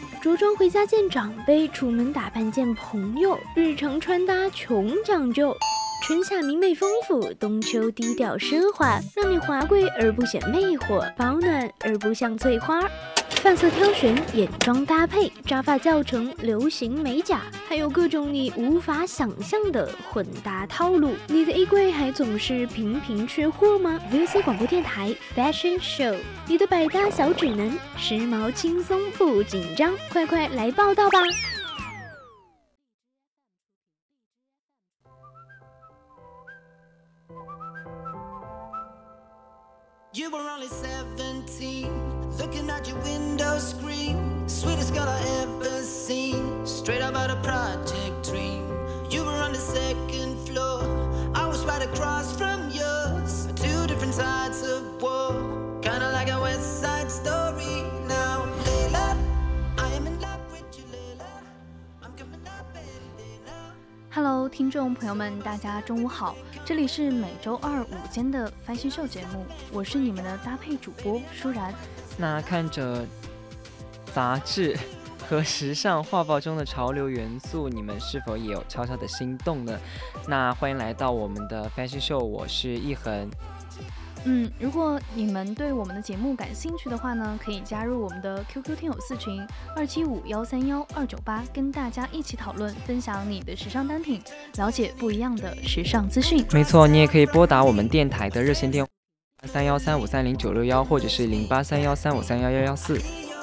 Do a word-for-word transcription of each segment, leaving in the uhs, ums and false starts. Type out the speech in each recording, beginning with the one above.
着装回家见长辈，出门打扮见朋友，日常穿搭穷讲究。春夏明媚丰富，冬秋低调奢华，让你华贵而不显魅惑，保暖而不像翠花。发色挑选，眼妆搭配，扎发教程，流行美甲，还有各种你无法想象的混搭套路。你的衣柜还总是频频缺货吗 ？V C 广播电台 Fashion Show， 你的百搭小指南，时髦轻松不紧张，快快来报道吧！ You were only seventeen, looking at your window screen. Sweetest girl I ever seen, straight up out a project dream. You were on the second floor, I was right across from yours. Two different sides of war, kinda like a West Side Story. Now, Layla, I am in love with you, Layla. I'm coming up any day now.Hello， 听众朋友们，大家中午好，这里是每周二午间的 Fashion Show 节目，我是你们的搭配主播舒然。 那看着杂志和时尚画报中的潮流元素，你们是否也有悄悄的心动呢？那欢迎来到我们的 Fashion Show， 我是易恒。 嗯，如果你们对我们的节目感兴趣的话呢，可以加入我们的 Q Q 听友四群二七五幺三幺二九八，跟大家一起讨论，分享你的时尚单品，了解不一样的时尚资讯。 没错，你也可以拨打我们电台的热线电话三幺三五三零九六幺，或者是零八三幺三五三幺幺幺四。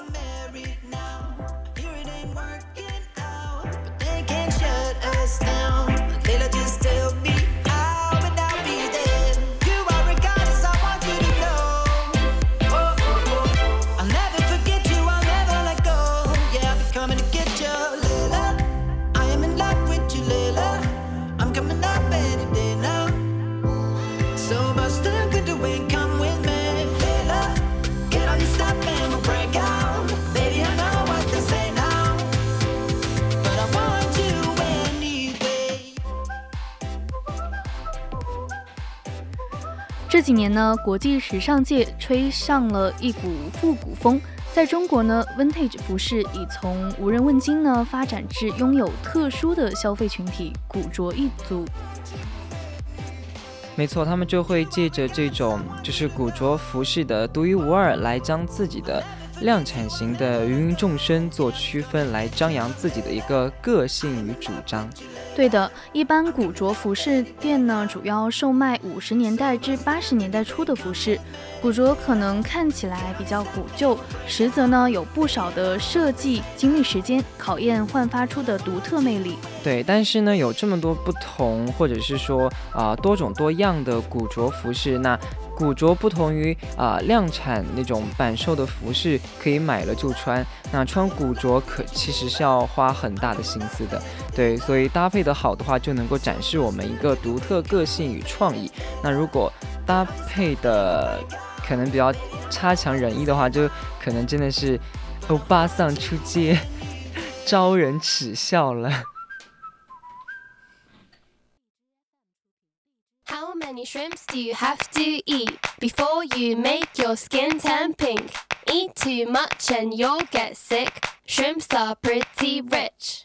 这几年呢，国际时尚界吹上了一股复古风。在中国呢 ，vintage 服饰已从无人问津呢，发展至拥有特殊的消费群体——古着一族。 没错，他们就会借着这种就是古着服饰的独一无二，来将自己的量产型的芸芸众生做区分，来张扬自己的一个个性与主张。 对的，一般古着服饰店呢，主要售卖五十年代至八十年代初的服饰。古着可能看起来比较古旧，实则呢有不少的设计经历时间考验焕发出的独特魅力。 对，但是呢有这么多不同，或者是说啊、呃、多种多样的古着服饰，那古着不同于啊、呃、量产那种版售的服饰，可以买了就穿。那穿古着可其实是要花很大的心思的，对，所以搭配的好的话，就能够展示我们一个独特个性与创意。那如果搭配的可能比较差强人意的话，就可能真的是欧巴桑出街，招人耻笑了。 How many shrimps do you have to eat before you make your skin turn pink? Eat too much and you'll get sick. Shrimps are pretty rich.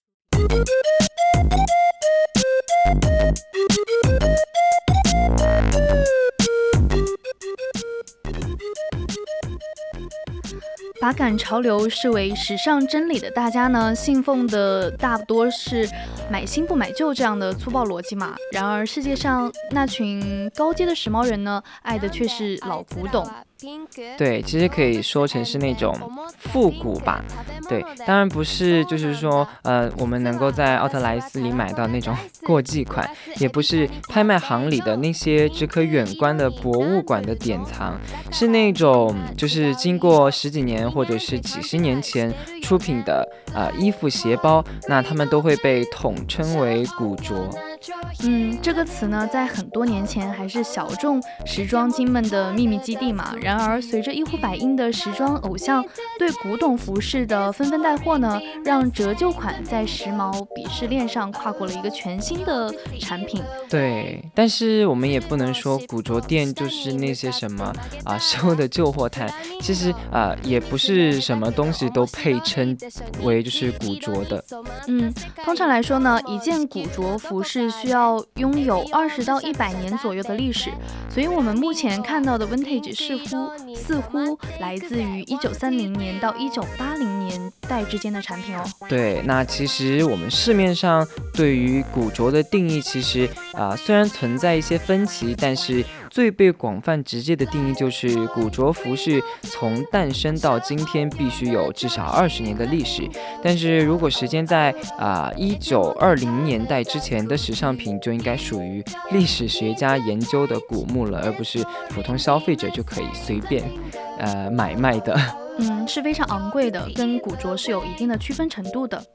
把赶潮流视为时尚真理的大家呢，信奉的大多是买新不买旧这样的粗暴逻辑嘛。然而世界上那群高阶的时髦人呢，爱的却是老古董。 对，其实可以说成是那种复古吧。对，当然不是就是说呃我们能够在奥特莱斯里买到那种过季款，也不是拍卖行里的那些只可远观的博物馆的典藏，是那种就是经过十几年或者是几十年前出品的呃衣服鞋包，那他们都会被统称为古着。 嗯，这个词呢，在很多年前还是小众时装精们的秘密基地嘛。然而，随着一呼百应的时装偶像对古董服饰的纷纷带货呢，让折旧款在时髦鄙视链上跨过了一个全新的产品。 对，但是我们也不能说古着店就是那些什么啊收的旧货摊，其实啊也不是什么东西都配称为就是古着的。 嗯，通常来说呢，一件古着服饰需要拥有二十到一百年左右的历史，所以我们目前看到的 vintage 似乎似乎来自于一九三零年到一九八零年代之间的产品哦。 对，那其实我们市面上对于古着的定义，其实啊、呃、虽然存在一些分歧，但是最被广泛直接的定义就是古着服饰从诞生到今天必须有至少二十年的历史。但是如果时间在啊一九二零年代之前的时尚品，就应该属于历史学家研究的古墓了，而不是普通消费者就可以随便呃买卖的。 嗯，是非常昂贵的，跟古着是有一定的区分程度的。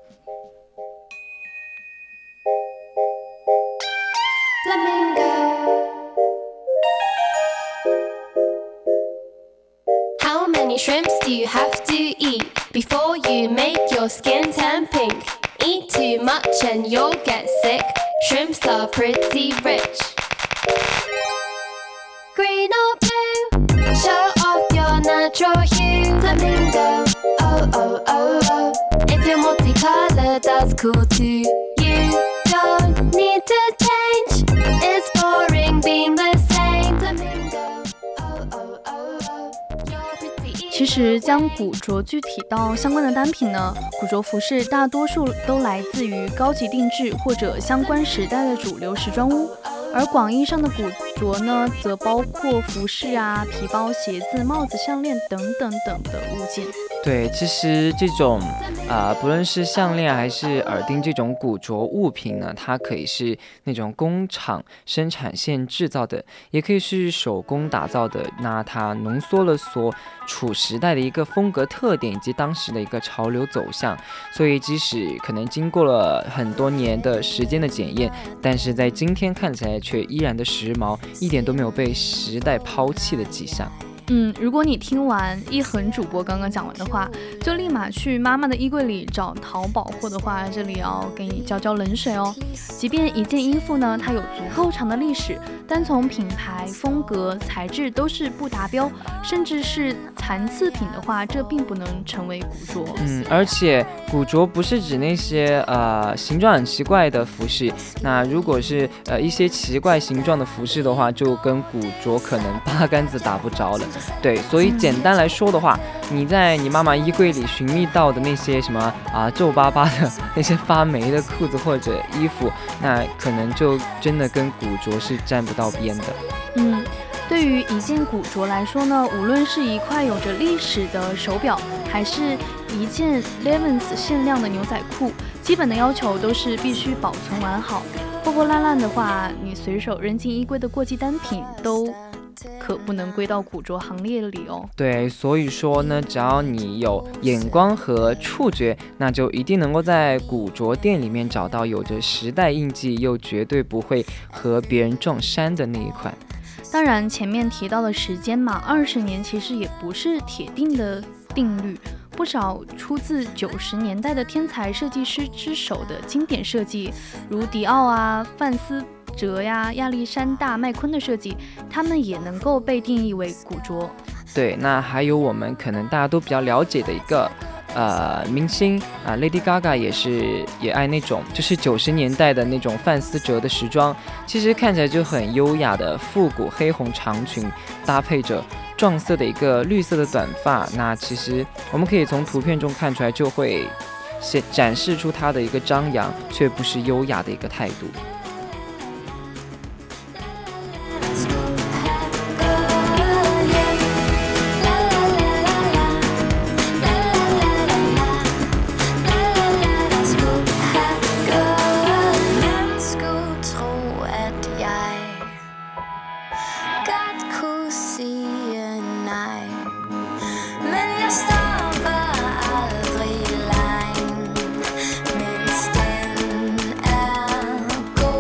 How many shrimps do you have to eat before you make your skin turn pink? Eat too much and you'll get sick. Shrimps are pretty rich. Green or blue, show off your natural hue. Flamingo, oh oh oh oh. If you're multicolored, that's cool too. You don't need to change. It's boring being the same. Flamingo, oh oh oh oh. You're pretty. 其实将古着具体到相关的单品呢，古着服饰大多数都来自于高级定制或者相关时代的主流时装屋。而广义上的古着呢，则包括服饰啊、皮包、鞋子、帽子、项链等等等的物件。 对，其实这种啊、呃，不论是项链还是耳钉这种古着物品呢，它可以是那种工厂生产线制造的，也可以是手工打造的。那它浓缩了所处时代的一个风格特点以及当时的一个潮流走向，所以即使可能经过了很多年的时间的检验，但是在今天看起来却依然的时髦，一点都没有被时代抛弃的迹象。 嗯，如果你听完一恒主播刚刚讲完的话，就立马去妈妈的衣柜里找淘宝货的话，这里要给你浇浇冷水哦。即便一件衣服呢，它有足够长的历史，但从品牌、风格、材质都是不达标，甚至是残次品的话，这并不能成为古着。 嗯，而且古着不是指那些呃形状很奇怪的服饰，那如果是呃一些奇怪形状的服饰的话，就跟古着可能八竿子打不着了。对，所以简单来说的话，你在你妈妈衣柜里寻觅到的那些什么啊皱巴巴的那些发霉的裤子或者衣服，那可能就真的跟古着是沾不到边的。 嗯，对于一件古着来说呢，无论是一块有着历史的手表，还是一件 Levi's 限量的牛仔裤，基本的要求都是必须保存完好。破破烂烂的话，你随手扔进衣柜的过季单品都可不能归到古着行列里哦。 对，所以说呢，只要你有眼光和触觉，那就一定能够在古着店里面找到有着时代印记又绝对不会和别人撞衫的那一款。 当然前面提到的时间嘛，二十年其实也不是铁定的定律，不少出自九十年代的天才设计师之手的经典设计，如迪奥啊、范思哲呀、亚历山大麦昆的设计，他们也能够被定义为古着。 对，那还有我们可能大家都比较了解的一个呃明星啊、呃、Lady Gaga 也是也爱那种就是九十年代的那种范思哲的时装，其实看起来就很优雅的复古黑红长裙，搭配着撞色的一个绿色的短发，那其实我们可以从图片中看出来，就会展示出它的一个张扬却不是优雅的一个态度。 Go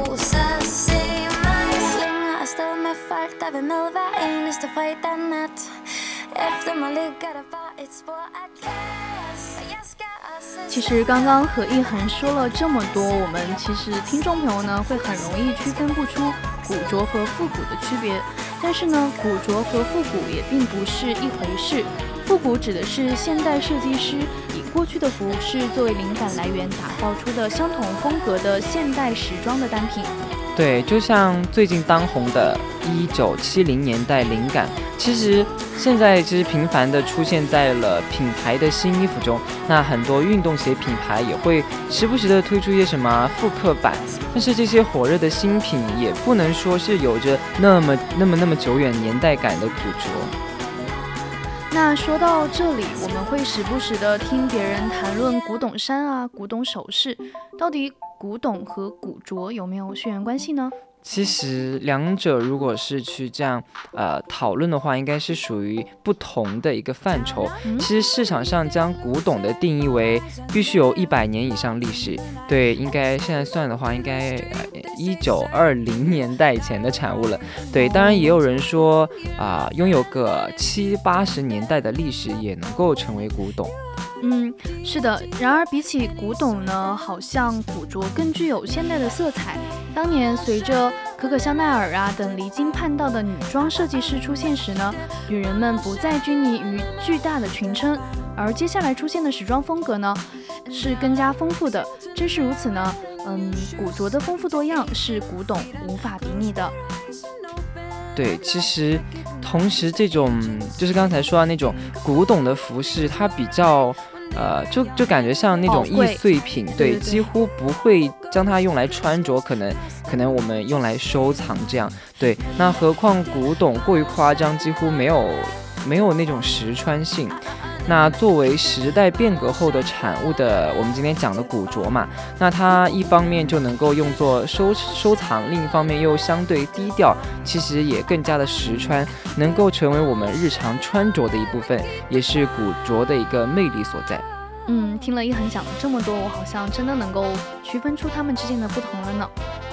其实刚刚何一恒说了这么多，我们其实听众朋友呢会很容易区分不出古着和复古的区别。但是呢，古着和复古也并不是一回事。复古指的是现代设计师以过去的服饰作为灵感来源，打造出的相同风格的现代时装的单品。 对，就像最近当红的一九七零年代灵感，其实现在其实频繁地出现在了品牌的新衣服中。那很多运动鞋品牌也会时不时地推出一些什么复刻版，但是这些火热的新品也不能说是有着那么那么那么久远年代感的古着。 那说到这里，我们会时不时的听别人谈论古董衫啊、古董首饰，到底古董和古着有没有血缘关系呢？ 其实两者如果是去这样呃讨论的话，应该是属于不同的一个范畴。 嗯、 其实市场上将古董的定义为必须有一百年以上历史，对，应该现在算的话，应该一九二零年代前的产物了。对，当然也有人说啊、呃，拥有个七八十年代的历史也能够成为古董。 嗯，是的。然而比起古董呢，好像古着更具有现代的色彩。当年随着可可香奈儿啊等离经叛道的女装设计师出现时呢，女人们不再拘泥于巨大的裙撑，而接下来出现的时装风格呢，是更加丰富的。正是如此呢，嗯，古着的丰富多样是古董无法比拟的。 对，其实同时这种就是刚才说到那种古董的服饰，它比较呃，就就感觉像那种易碎品，对， 对对对， 几乎不会将它用来穿着，可能可能我们用来收藏这样。对，那何况古董过于夸张，几乎没有没有那种实穿性。那作为时代变革后的产物的，我们今天讲的古着嘛，那它一方面就能够用作收收藏，另一方面又相对低调，其实也更加的实穿，能够成为我们日常穿着的一部分，也是古着的一个魅力所在。 嗯，听了一恒讲了这么多，我好像真的能够区分出它们之间的不同了呢。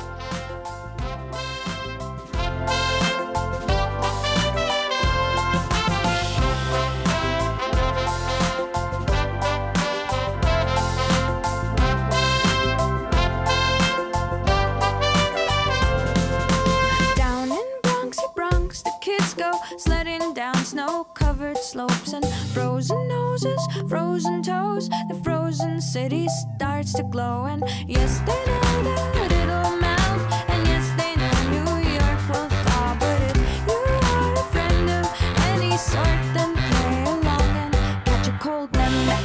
Snow-covered slopes and frozen noses, frozen toes. The frozen city starts to glow, and yes, they know that it'll melt, and yes, they know New York will thaw. But if you are a friend of any sort, then play along and catch a cold nut.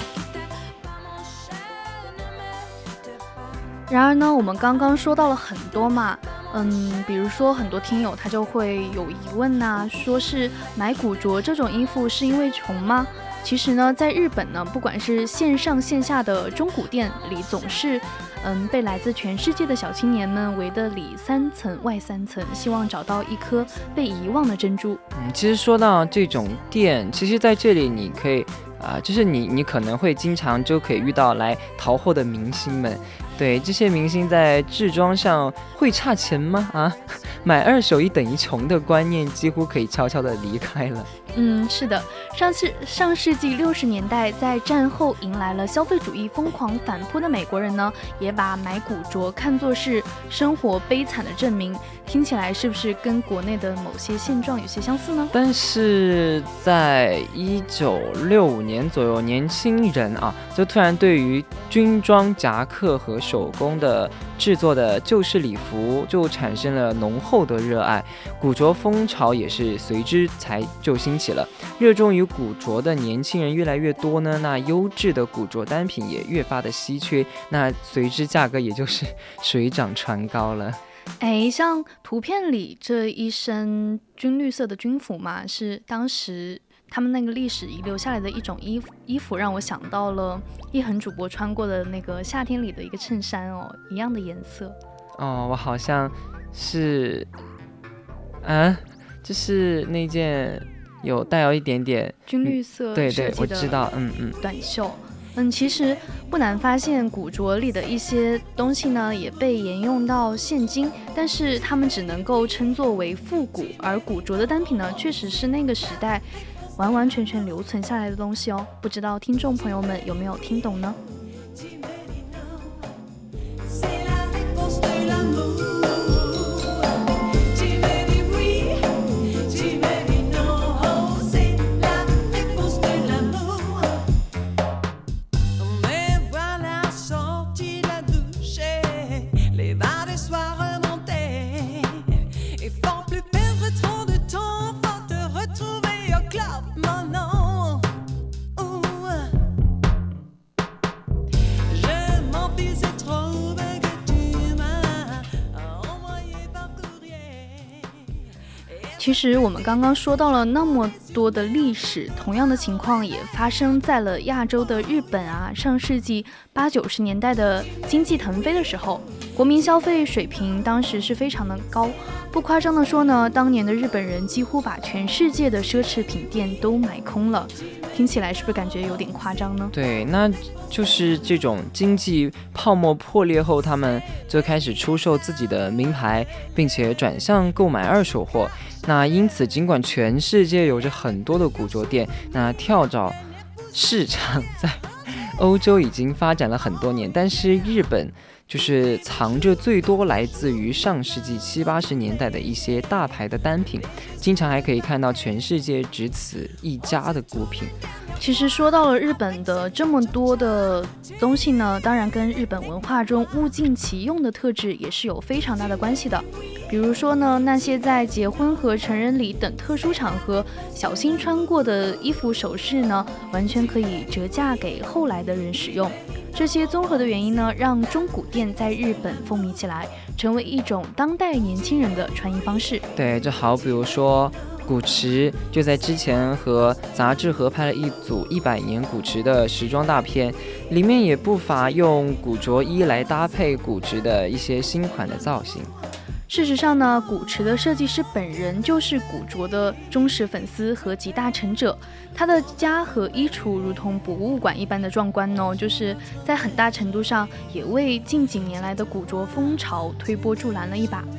然而呢，我们刚刚说到了很多嘛。嗯，比如说很多听友他就会有疑问呐、啊，说是买古着这种衣服是因为穷吗？其实呢，在日本呢，不管是线上线下的中古店里，总是嗯被来自全世界的小青年们围得里三层外三层，希望找到一颗被遗忘的珍珠。 嗯，其实说到这种店，其实在这里你可以啊、呃，就是你你可能会经常就可以遇到来淘货的明星们。对，这些明星在制装上会差钱吗？啊，买二手衣等于穷的观念几乎可以悄悄地离开了。 嗯，是的，上世上世纪六十年代，在战后迎来了消费主义疯狂反扑的美国人呢，也把买古着看作是生活悲惨的证明。听起来是不是跟国内的某些现状有些相似呢？ 但是在一九六五年左右，年轻人啊，就突然对于军装夹克和手工的制作的旧式礼服就产生了浓厚的热爱，古着风潮也是随之才就兴起了。热衷于古着的年轻人越来越多呢，那优质的古着单品也越发的稀缺，那随之价格也就是水涨船高了。 哎，像图片里这一身军绿色的军服嘛，是当时他们那个历史遗留下来的一种衣服，衣服让我想到了一恒主播穿过的那个夏天里的一个衬衫哦，一样的颜色。 哦，我好像是，啊，就是那件有带有一点点军绿色对对，我知道，嗯嗯， 短袖。嗯，其实不难发现，古着里的一些东西呢，也被沿用到现今，但是它们只能够称作为复古，而古着的单品呢，确实是那个时代完完全全留存下来的东西哦。不知道听众朋友们有没有听懂呢？其实我们刚刚说到了那么多的历史，同样的情况也发生在了亚洲的日本啊。上世纪八九十年代的经济腾飞的时候，国民消费水平当时是非常的高，不夸张的说呢，当年的日本人几乎把全世界的奢侈品店都买空了。听起来是不是感觉有点夸张呢？ 对，那就是这种经济泡沫破裂后，他们就开始出售自己的名牌，并且转向购买二手货。那因此，尽管全世界有着很多的古着店，那跳蚤市场在欧洲已经发展了很多年，但是日本就是藏着最多来自于上世纪七八十年代的一些大牌的单品，经常还可以看到全世界只此一家的孤品。 其实说到了日本的这么多的东西呢，当然跟日本文化中物尽其用的特质也是有非常大的关系的。比如说呢，那些在结婚和成人礼等特殊场合小心穿过的衣服首饰呢，完全可以折价给后来的人使用。这些综合的原因呢，让中古店在日本风靡起来，成为一种当代年轻人的穿衣方式。 对，就好比如说古驰就在之前和杂志合拍了一组一百年古驰的时装大片，里面也不乏用古着衣来搭配古驰的一些新款的造型。 事实上呢，古驰的设计师本人就是古着的忠实粉丝和集大成者，他的家和衣橱如同博物馆一般的壮观哦，就是在很大程度上也为近几年来的古着风潮推波助澜了一把。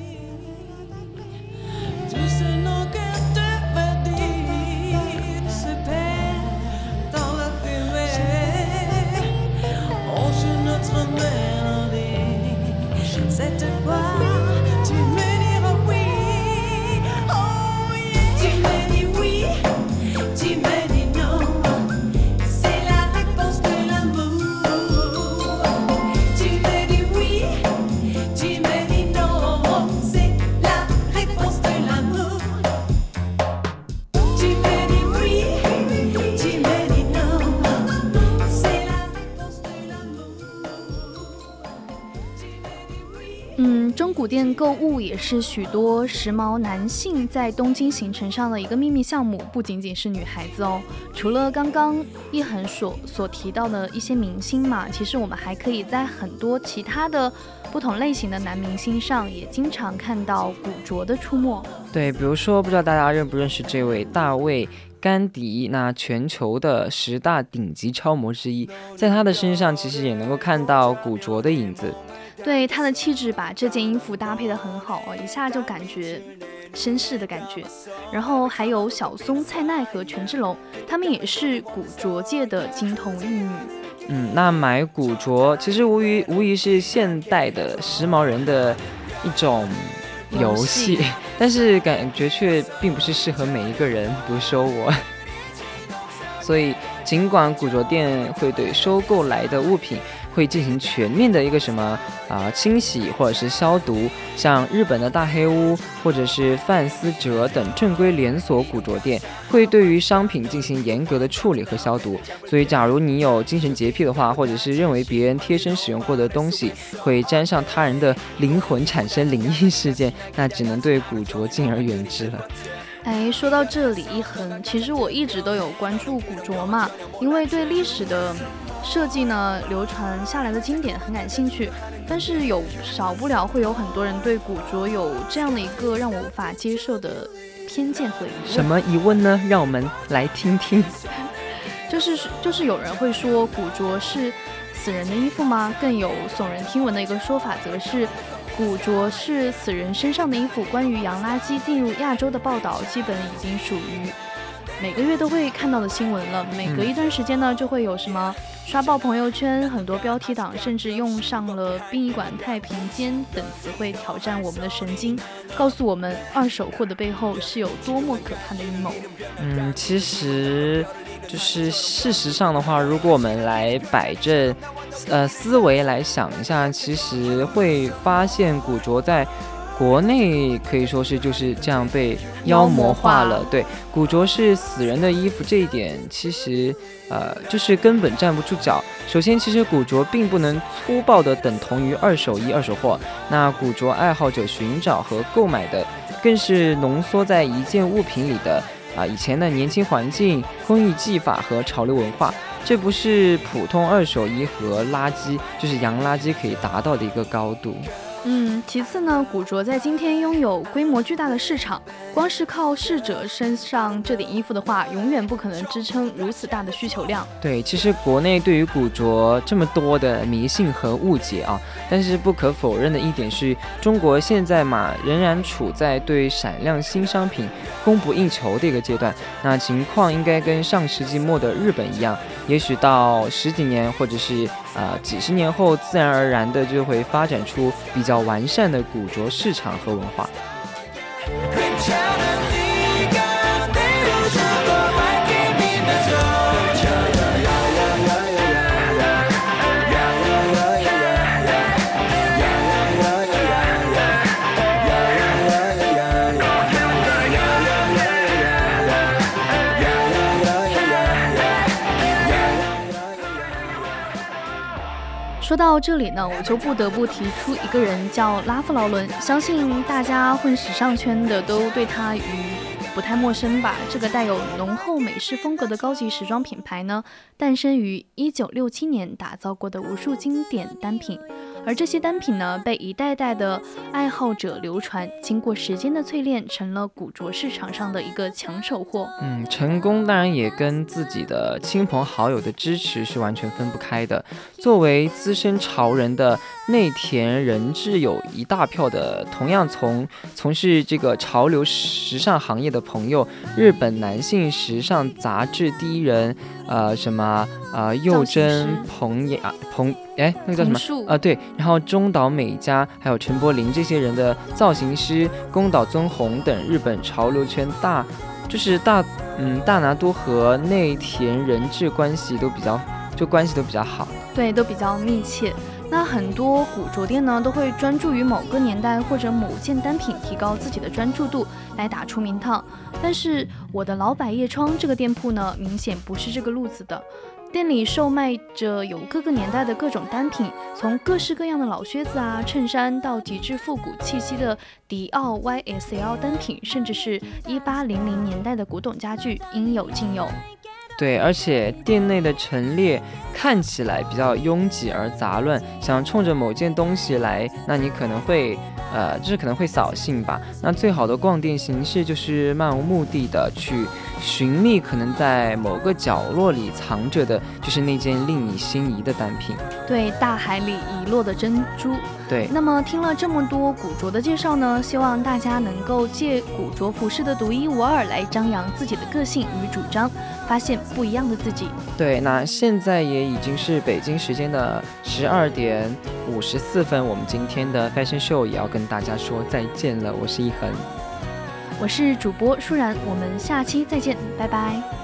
中古店购物也是许多时髦男性在东京行程上的一个秘密项目，不仅仅是女孩子哦。除了刚刚一恒所所提到的一些明星嘛，其实我们还可以在很多其他的不同类型的男明星上也经常看到古着的出没。对， 比如说不知道大家认不认识这位大卫甘迪，那全球的十大顶级超模之一，在他的身上其实也能够看到古着的影子。 对，他的气质把这件衣服搭配得很好哦，一下就感觉绅士的感觉。然后还有小松菜奈和权志龙，他们也是古着界的金童玉女。 嗯，那买古着其实无疑无疑是现代的时髦人的一种游戏，但是感觉却并不是适合每一个人，比如说我。所以尽管古着店会对收购来的物品会进行全面的一个什么啊、呃、清洗或者是消毒，像日本的大黑屋或者是范思哲等正规连锁古着店会对于商品进行严格的处理和消毒。所以假如你有精神洁癖的话，或者是认为别人贴身使用过的东西会沾上他人的灵魂产生灵异事件，那只能对古着敬而远之了。 哎，说到这里一横，其实我一直都有关注古着嘛，因为对历史的设计呢流传下来的经典很感兴趣，但是有少不了会有很多人对古着有这样的一个让我无法接受的偏见和疑问。 什么疑问呢？让我们来听听。 就是就是有人会说古着是死人的衣服吗？更有耸人听闻的一个说法则是古着是死人身上的衣服。关于洋垃圾进入亚洲的报道基本已经属于每个月都会看到的新闻了。每隔一段时间呢，就会有什么刷爆朋友圈，很多标题党甚至用上了殡仪馆、太平间等词汇挑战我们的神经，告诉我们二手货的背后是有多么可怕的阴谋。 嗯，其实就是事实上的话，如果我们来摆正呃思维来想一下，其实会发现古着在国内可以说是就是这样被妖魔化了。对，古着是死人的衣服，这一点其实呃就是根本站不住脚。首先，其实古着并不能粗暴的等同于二手衣、二手货。那古着爱好者寻找和购买的，更是浓缩在一件物品里的啊以前的年轻环境、工艺技法和潮流文化。这不是普通二手衣和垃圾，就是洋垃圾可以达到的一个高度。 嗯，其次呢，古着在今天拥有规模巨大的市场，光是靠逝者身上这点衣服的话，永远不可能支撑如此大的需求量。 对，其实国内对于古着这么多的迷信和误解啊，但是不可否认的一点是，中国现在嘛仍然处在对闪亮新商品供不应求的一个阶段。那情况应该跟上世纪末的日本一样，也许到十几年或者是呃几十年后，自然而然的就会发展出比较完善的古着市场和文化。 说到这里呢，我就不得不提出一个人，叫拉夫劳伦。相信大家混时尚圈的都对他与不太陌生吧。这个带有浓厚美式风格的高级时装品牌呢，诞生于一九六七年，打造过的无数经典单品。而这些单品呢，被一代代的爱好者流传，经过时间的淬炼，成了古着市场上的一个抢手货。 嗯，成功当然也跟自己的亲朋好友的支持是完全分不开的。作为资深潮人的内田仁志有一大票的同样从从事这个潮流时尚行业的朋友，日本男性时尚杂志第一人，呃，什么呃佑真、彭雅、彭哎那个叫什么啊、呃？对，然后中岛美嘉还有陈柏霖这些人的造型师宫岛尊弘等日本潮流圈大就是大嗯大拿督和内田仁志关系都比较就关系都比较好， 对，都比较密切。那很多古着店呢，都会专注于某个年代或者某件单品，提高自己的专注度，来打出名堂。但是我的老百叶窗这个店铺呢，明显不是这个路子的。店里售卖着有各个年代的各种单品，从各式各样的老靴子啊、衬衫，到极致复古气息的迪奥 Y S L 单品，甚至是一八零零年代的古董家具，应有尽有。 对，而且店内的陈列看起来比较拥挤而杂乱，想冲着某件东西来，那你可能会呃就是可能会扫兴吧。那最好的逛店形式就是漫无目的的去寻觅可能在某个角落里藏着的就是那件令你心仪的单品。 对，大海里遗落的珍珠。 对， 那么听了这么多古着的介绍呢，希望大家能够借古着服饰的独一无二来张扬自己的个性与主张，发现不一样的自己。 对，那现在也已经是北京时间的十二点五十四分，我们今天的 Fashion Show 也要跟大家说再见了。我是一恒， 我是主播舒然，我们下期再见，拜拜。